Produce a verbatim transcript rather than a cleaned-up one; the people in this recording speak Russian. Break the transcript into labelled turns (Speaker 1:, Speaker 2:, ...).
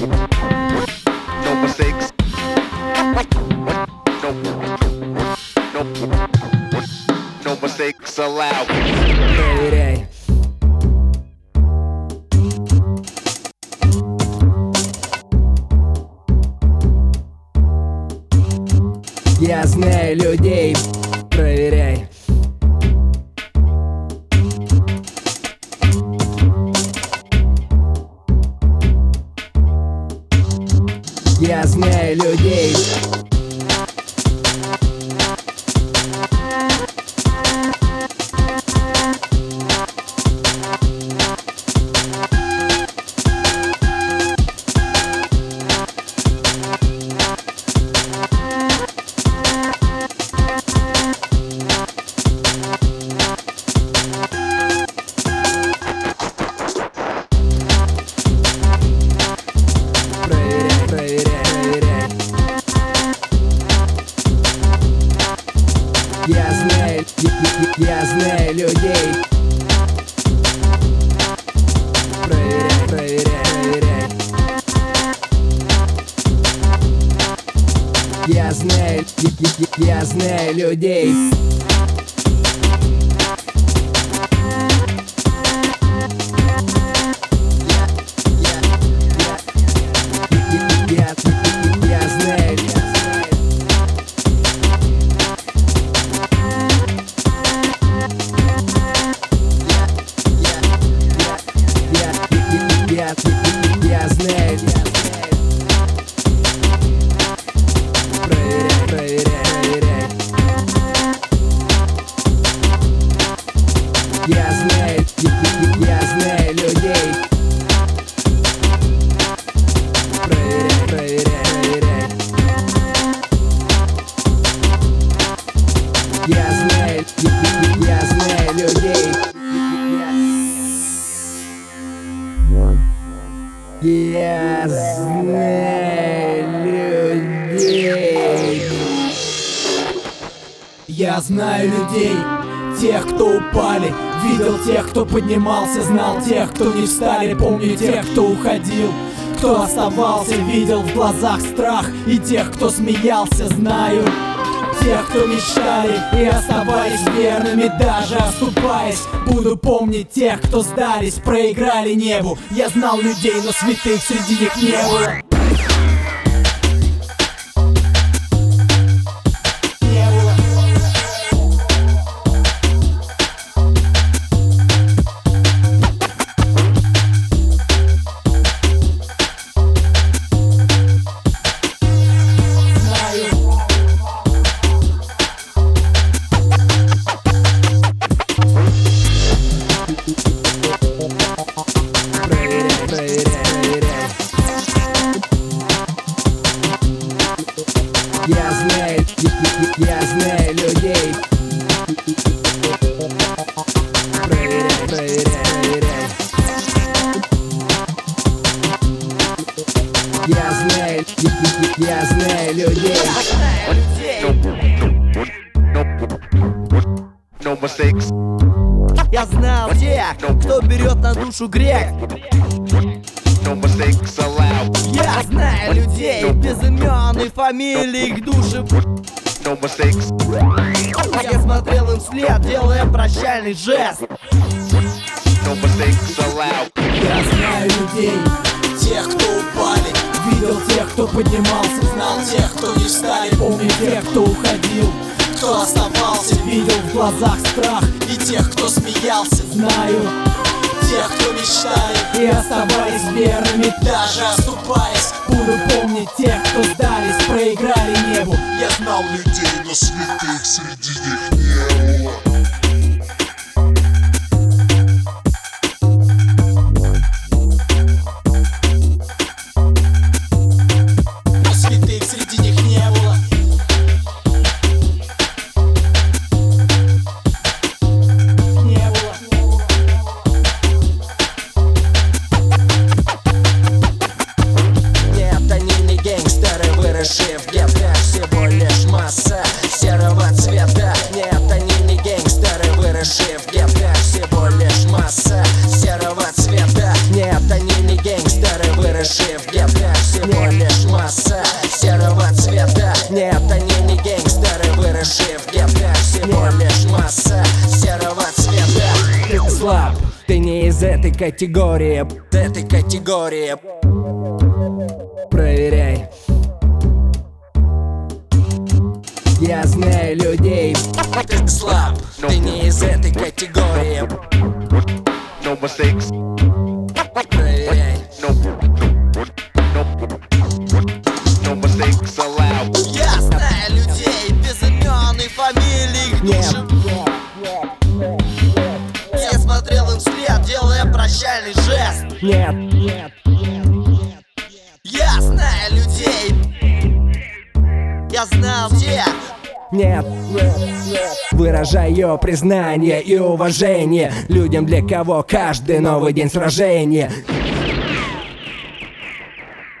Speaker 1: No mistakes. No, no, no mistakes allowed.
Speaker 2: Проверяй. Я знаю людей. Проверяй. Я знаю людей. Я знаю, я знаю людей. Проверяй, проверяй, проверяй. Я знаю, я знаю людей. Я знаю, проверяй, проверяй, проверяй. Я знаю, я знаю людей. Проверяй, проверяй, проверяй. Я знаю, я знаю людей. Я знаю людей.
Speaker 3: Я знаю людей, тех, кто упали. Видел тех, кто поднимался, знал тех, кто не встали. Помню тех, кто уходил, кто оставался. Видел в глазах страх и тех, кто смеялся. Знаю тех, кто мечтали и оставались верными, даже оступаясь. Буду помнить тех, кто сдались, проиграли небу. Я знал людей, но святых среди них не было.
Speaker 2: Я знаю, я знаю людей. Проверяй, проверяй, проверяй. Я знаю, я знаю людей.
Speaker 1: No mistakes.
Speaker 4: Я знал тех, кто берет на душу грех.
Speaker 1: No mistakes allowed.
Speaker 4: Я знаю людей без имен и фамилий, их души.
Speaker 1: No mistakes.
Speaker 4: Я смотрел им вслед, делая прощальный жест.
Speaker 1: No mistakes allowed.
Speaker 3: Я знаю людей, тех, кто упали. Видел тех, кто поднимался, знал тех, кто не встали. Помню тех, кто уходил, кто оставался. Видел в глазах страх и тех, кто смеялся. Знаю тех, кто мечтали и оставались верными, даже оступаясь. Буду помнить тех, кто сдались, проиграли небу.
Speaker 5: Я знал людей, но святых среди них не было.
Speaker 4: В гетто всего лишь масса серого цвета. Нет, они не гейнстеры.
Speaker 6: всего лишь масса серого цвета. Нет, они не гангстеры, выросшие в гетто. Всего лишь масса серого цвета.
Speaker 2: Ты слаб, ты не из этой категории.
Speaker 6: Этой категории.
Speaker 2: Проверяй. Я знаю людей.
Speaker 6: Ты слаб, ты не из этой категории.
Speaker 1: No mistakes.
Speaker 6: Проверяй.
Speaker 1: No, no, no, no mistakes allowed.
Speaker 4: Я знаю людей без имен и фамилий,
Speaker 2: Нет,
Speaker 4: души. Я смотрел им вслед, делая прощальный жест.
Speaker 2: нет, нет.
Speaker 4: Я знаю людей. Я знал тех.
Speaker 2: Нет, выражаю признание и уважение людям, для кого каждый новый день сражения.